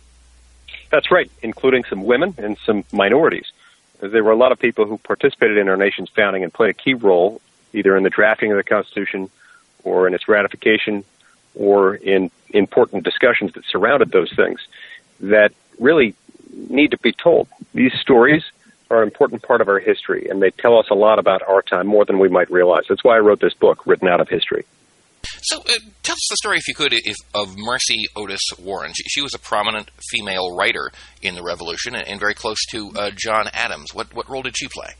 That's right, including some women and some minorities. There were a lot of people who participated in our nation's founding and played a key role, either in the drafting of the Constitution or in its ratification or in important discussions that surrounded those things, that really need to be told. These stories are an important part of our history, and they tell us a lot about our time, more than we might realize. That's why I wrote this book, Written Out of History. So tell us the story, if you could, of Mercy Otis Warren. She was a prominent female writer in the Revolution and very close to John Adams. What role did she play?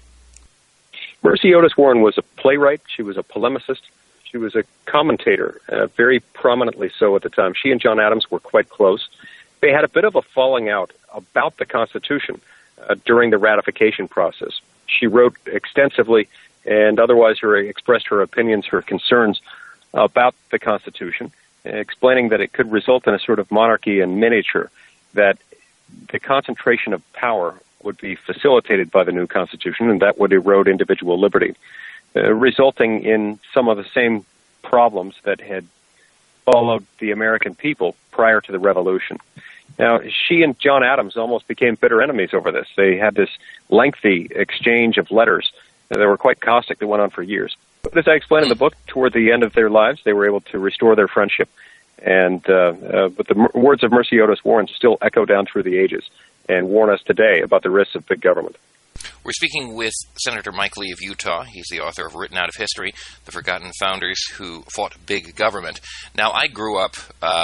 Mercy Otis Warren was a playwright. She was a polemicist. She was a commentator, very prominently so at the time. She and John Adams were quite close. They had a bit of a falling out about the Constitution during the ratification process. She wrote extensively and otherwise expressed her opinions, her concerns about the Constitution, explaining that it could result in a sort of monarchy in miniature, that the concentration of power would be facilitated by the new Constitution, and that would erode individual liberty, resulting in some of the same problems that had followed the American people prior to the Revolution. Now, she and John Adams almost became bitter enemies over this. They had this lengthy exchange of letters that were quite caustic that went on for years. But as I explain in the book, toward the end of their lives, they were able to restore their friendship. And but the words of Mercy Otis Warren still echo down through the ages and warn us today about the risks of big government. We're speaking with Senator Mike Lee of Utah. He's the author of Written Out of History, The Forgotten Founders Who Fought Big Government. Now, I grew up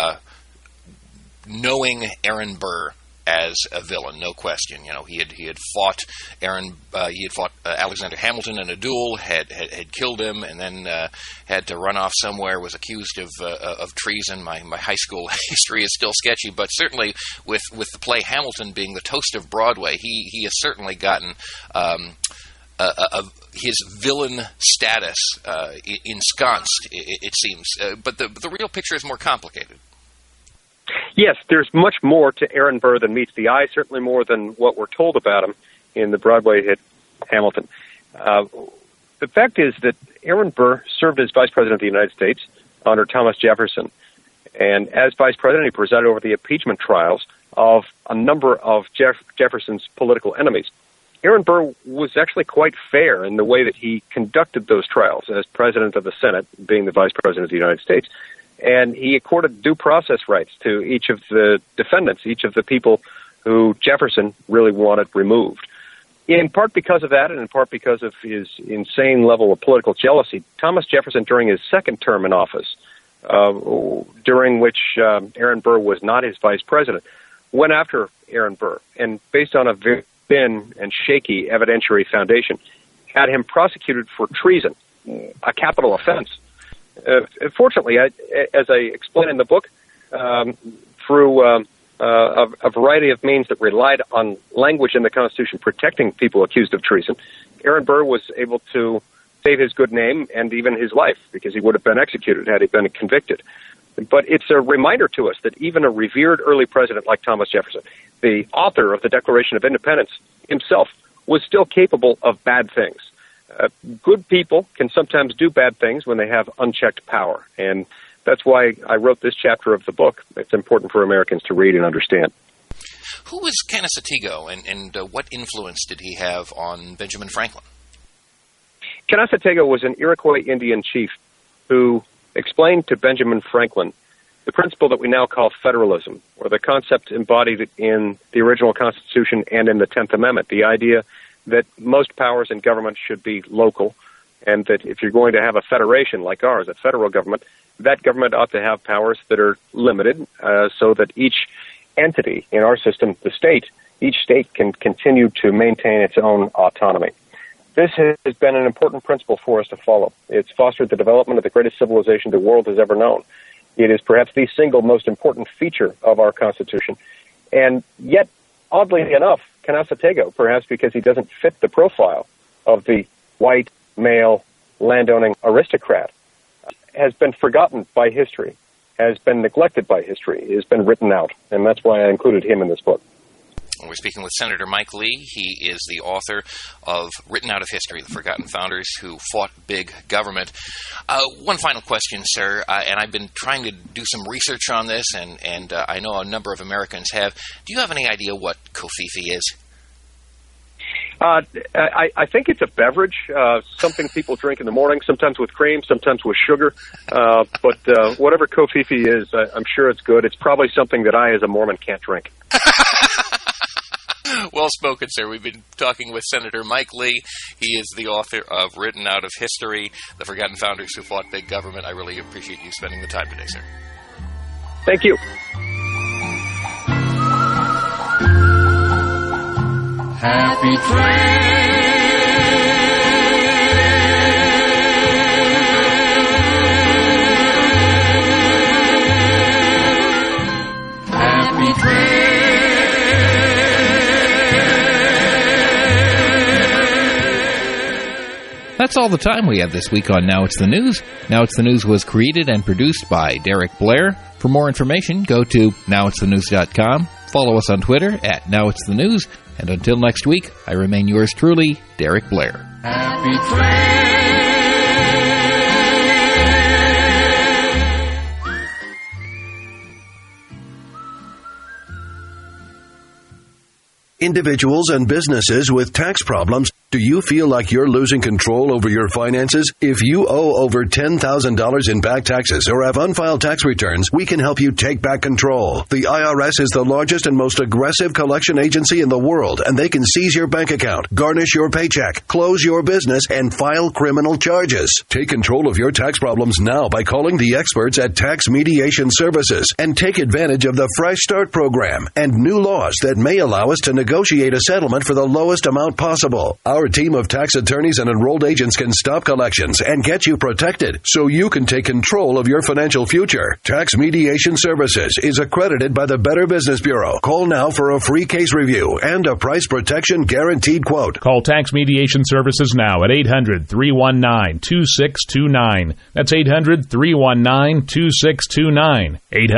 knowing Aaron Burr as a villain, no question. You know, he had fought Alexander Hamilton in a duel, had killed him, and then had to run off somewhere. Was accused of treason. My high school history is still sketchy, but certainly with the play Hamilton being the toast of Broadway, he has certainly gotten his villain status ensconced. It seems, but the real picture is more complicated. Yes, there's much more to Aaron Burr than meets the eye, certainly more than what we're told about him in the Broadway hit Hamilton. The fact is that Aaron Burr served as Vice President of the United States under Thomas Jefferson. And as Vice President, he presided over the impeachment trials of a number of Jefferson's political enemies. Aaron Burr was actually quite fair in the way that he conducted those trials as President of the Senate, being the Vice President of the United States. And he accorded due process rights to each of the defendants, each of the people who Jefferson really wanted removed. In part because of that, and in part because of his insane level of political jealousy, Thomas Jefferson, during his second term in office, during which Aaron Burr was not his vice president, went after Aaron Burr, and based on a very thin and shaky evidentiary foundation, had him prosecuted for treason, a capital offense. Fortunately, as I explain in the book, through a variety of means that relied on language in the Constitution protecting people accused of treason, Aaron Burr was able to save his good name and even his life, because he would have been executed had he been convicted. But it's a reminder to us that even a revered early president like Thomas Jefferson, the author of the Declaration of Independence himself, was still capable of bad things. Good people can sometimes do bad things when they have unchecked power, and that's why I wrote this chapter of the book. It's important for Americans to read and understand. Who was Canasatego, and what influence did he have on Benjamin Franklin? Canasatego was an Iroquois Indian chief who explained to Benjamin Franklin the principle that we now call federalism, or the concept embodied in the original Constitution and in the 10th Amendment, the idea that most powers in government should be local, and that if you're going to have a federation like ours, a federal government, that government ought to have powers that are limited so that each entity in our system, the state, each state can continue to maintain its own autonomy. This has been an important principle for us to follow. It's fostered the development of the greatest civilization the world has ever known. It is perhaps the single most important feature of our Constitution. And yet, oddly enough, Canasatego, perhaps because he doesn't fit the profile of the white, male, landowning aristocrat, has been forgotten by history, has been neglected by history, has been written out. And that's why I included him in this book. We're speaking with Senator Mike Lee. He is the author of Written Out of History, The Forgotten Founders Who Fought Big Government. One final question, sir, and I've been trying to do some research on this, and I know a number of Americans have. Do you have any idea what Kofifi is? I think it's a beverage, something people drink in the morning, sometimes with cream, sometimes with sugar. But whatever Kofifi is, I'm sure it's good. It's probably something that I, as a Mormon, can't drink. Well spoken, sir. We've been talking with Senator Mike Lee. He is the author of Written Out of History, The Forgotten Founders Who Fought Big Government. I really appreciate you spending the time today, sir. Thank you. Happy train. Happy train. That's all the time we have this week on Now It's the News. Now It's the News was created and produced by Derek Blair. For more information, go to nowitsthenews.com. Follow us on Twitter at NowIt'sTheNews. And until next week, I remain yours truly, Derek Blair. Happy train. Individuals and businesses with tax problems, do you feel like you're losing control over your finances? If you owe over $10,000 in back taxes or have unfiled tax returns, we can help you take back control. The IRS is the largest and most aggressive collection agency in the world, and they can seize your bank account, garnish your paycheck, close your business, and file criminal charges. Take control of your tax problems now by calling the experts at Tax Mediation Services and take advantage of the Fresh Start program and new laws that may allow us to negotiate a settlement for the lowest amount possible. Our team of tax attorneys and enrolled agents can stop collections and get you protected so you can take control of your financial future. Tax Mediation Services is accredited by the Better Business Bureau. Call now for a free case review and a price protection guaranteed quote. Call Tax Mediation Services now at 800-319-2629. That's 800-319-2629.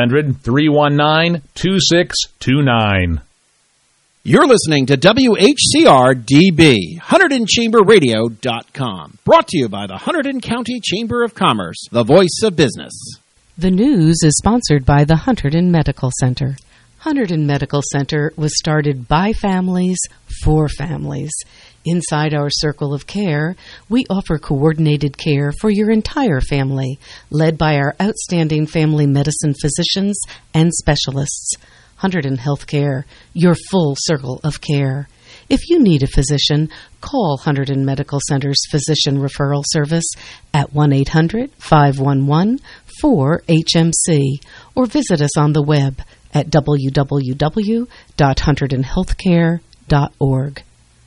800-319-2629. You're listening to WHCR-DB, HunterdonChamberRadio.com. Brought to you by the Hunterdon County Chamber of Commerce, the voice of business. The news is sponsored by the Hunterdon Medical Center. Hunterdon Medical Center was started by families for families. Inside our circle of care, we offer coordinated care for your entire family, led by our outstanding family medicine physicians and specialists. Hunterdon Healthcare, your full circle of care. If you need a physician, call Hunterdon Medical Center's Physician Referral Service at 1-800-511-4HMC or visit us on the web at www.hunterdonhealthcare.org.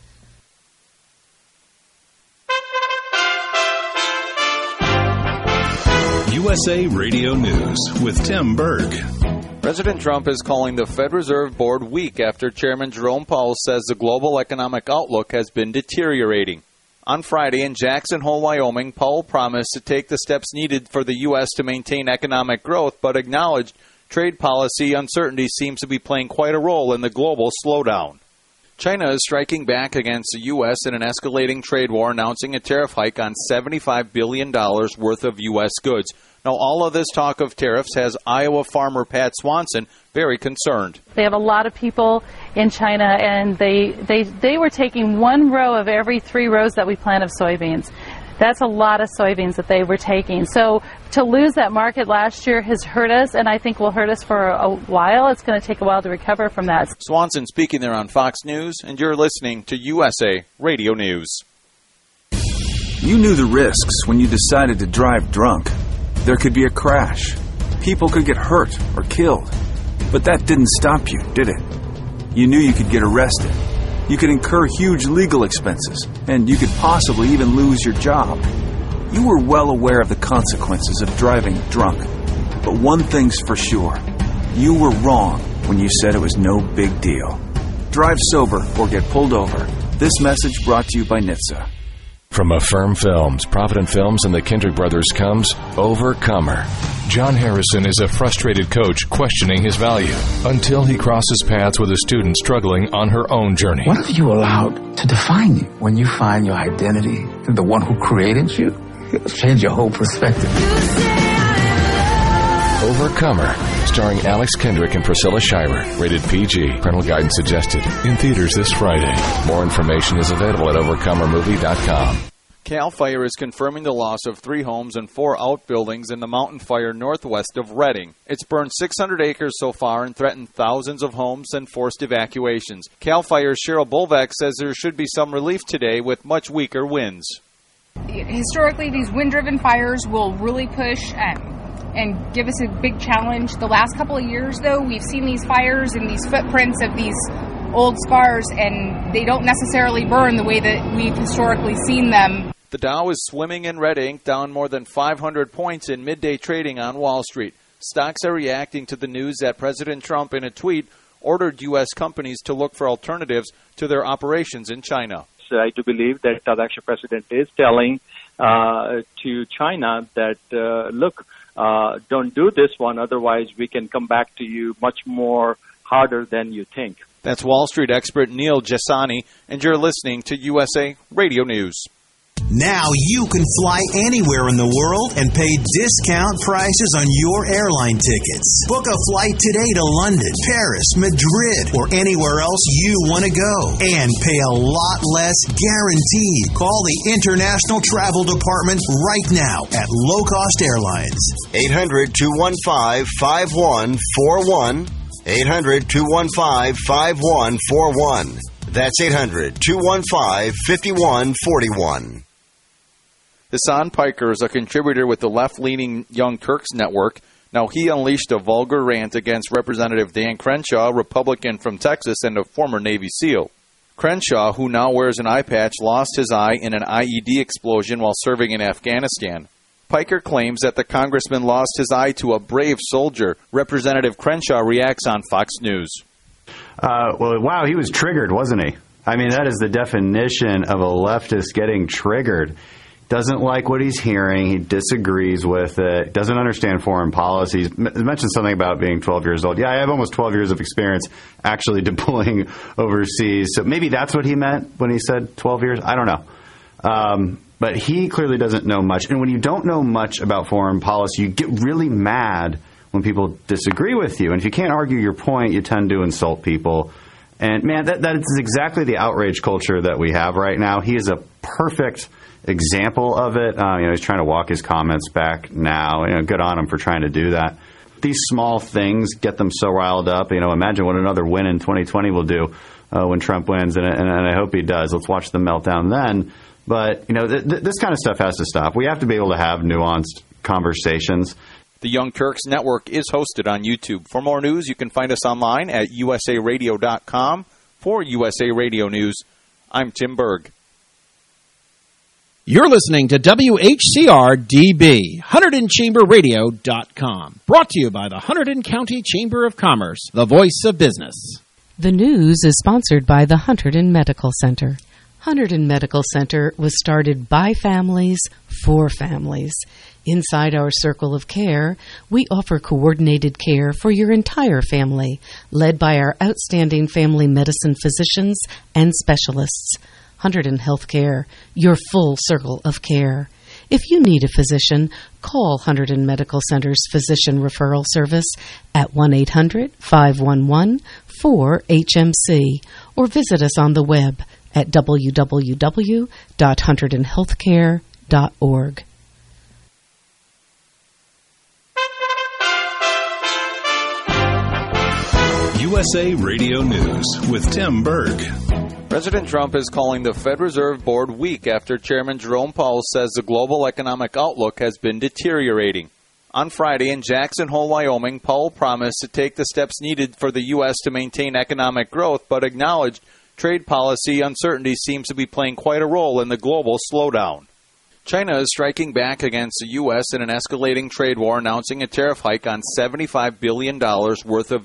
USA Radio News with Tim Berg. President Trump is calling the Fed Reserve Board weak after Chairman Jerome Powell says the global economic outlook has been deteriorating. On Friday in Jackson Hole, Wyoming, Powell promised to take the steps needed for the U.S. to maintain economic growth, but acknowledged trade policy uncertainty seems to be playing quite a role in the global slowdown. China is striking back against the U.S. in an escalating trade war, announcing a tariff hike on $75 billion worth of U.S. goods. Now, all of this talk of tariffs has Iowa farmer Pat Swanson very concerned. They have a lot of people in China, and they were taking 1 row of every 3 rows that we plant of soybeans. That's a lot of soybeans that they were taking. So to lose that market last year has hurt us, and I think will hurt us for a while. It's going to take a while to recover from that. Swanson speaking there on Fox News, and you're listening to USA Radio News. You knew the risks when you decided to drive drunk. There could be a crash. People could get hurt or killed. But that didn't stop you, did it? You knew you could get arrested. You could incur huge legal expenses, and you could possibly even lose your job. You were well aware of the consequences of driving drunk. But one thing's for sure. You were wrong when you said it was no big deal. Drive sober or get pulled over. This message brought to you by NHTSA. From Affirm Films, Provident Films, and the Kendrick Brothers comes Overcomer. John Harrison is a frustrated coach questioning his value until he crosses paths with a student struggling on her own journey. What have you allowed to define you? When you find your identity in the one who created you, it'll change your whole perspective. Overcomer, starring Alex Kendrick and Priscilla Shirer. Rated PG. Parental guidance suggested. In theaters this Friday. More information is available at overcomermovie.com. CAL FIRE is confirming the loss of 3 homes and 4 outbuildings in the mountain fire northwest of Redding. It's burned 600 acres so far and threatened thousands of homes and forced evacuations. CAL FIRE's Cheryl Bolvac says there should be some relief today with much weaker winds. Historically, these wind-driven fires will really push and give us a big challenge. The last couple of years, though, we've seen these fires and these footprints of these old scars, and they don't necessarily burn the way that we've historically seen them. The Dow is swimming in red ink, down more than 500 points in midday trading on Wall Street. Stocks are reacting to the news that President Trump, in a tweet, ordered U.S. companies to look for alternatives to their operations in China. I do believe that the Russian president is telling to China that, look, don't do this one, otherwise we can come back to you much more harder than you think. That's Wall Street expert Neil Jasani, and you're listening to USA Radio News. Now you can fly anywhere in the world and pay discount prices on your airline tickets. Book a flight today to London, Paris, Madrid, or anywhere else you want to go. And pay a lot less guaranteed. Call the International Travel Department right now at Low Cost Airlines. 800-215-5141. 800-215-5141. That's 800-215-5141. Hassan Piker is a contributor with the left-leaning Young Turks Network. Now, he unleashed a vulgar rant against Representative Dan Crenshaw, Republican from Texas and a former Navy SEAL. Crenshaw, who now wears an eye patch, lost his eye in an IED explosion while serving in Afghanistan. Piker claims that the congressman lost his eye to a brave soldier. Representative Crenshaw reacts on Fox News. Well, wow, he was triggered, wasn't he? I mean, that is the definition of a leftist getting triggered. Doesn't like what he's hearing. He disagrees with it. Doesn't understand foreign policies. Mentioned something about being 12 years old. Yeah, I have almost 12 years of experience actually deploying overseas. So maybe that's what he meant when he said 12 years. I don't know. But he clearly doesn't know much. And when you don't know much about foreign policy, you get really mad when people disagree with you. And if you can't argue your point, you tend to insult people. And, man, that is exactly the outrage culture that we have right now. He is a perfect example of it. He's trying to walk his comments back now. Good on him for trying to do that. These small things get them so riled up. Imagine what another win in 2020 will do when Trump wins, and I hope he does. Let's watch the meltdown then. But, this kind of stuff has to stop. We have to be able to have nuanced conversations. The Young Turks Network is hosted on YouTube. For more news, you can find us online at usaradio.com. For USA Radio News, I'm Tim Berg. You're listening to WHCR-DB, HunterdonChamberRadio.com. Brought to you by the Hunterdon County Chamber of Commerce, the voice of business. The news is sponsored by the Hunterdon Medical Center. Hunterdon Medical Center was started by families for families. Inside our circle of care, we offer coordinated care for your entire family, led by our outstanding family medicine physicians and specialists. Hunterdon Healthcare, your full circle of care. If you need a physician, call Hunterdon Medical Center's Physician Referral Service at 1-800-511-4HMC or visit us on the web at www.hunterdonhealthcare.org. USA Radio News with Tim Berg. President Trump is calling the Fed Reserve Board weak after Chairman Jerome Powell says the global economic outlook has been deteriorating. On Friday in Jackson Hole, Wyoming, Powell promised to take the steps needed for the U.S. to maintain economic growth, but acknowledged trade policy uncertainty seems to be playing quite a role in the global slowdown. China is striking back against the U.S. in an escalating trade war, announcing a tariff hike on $75 billion worth of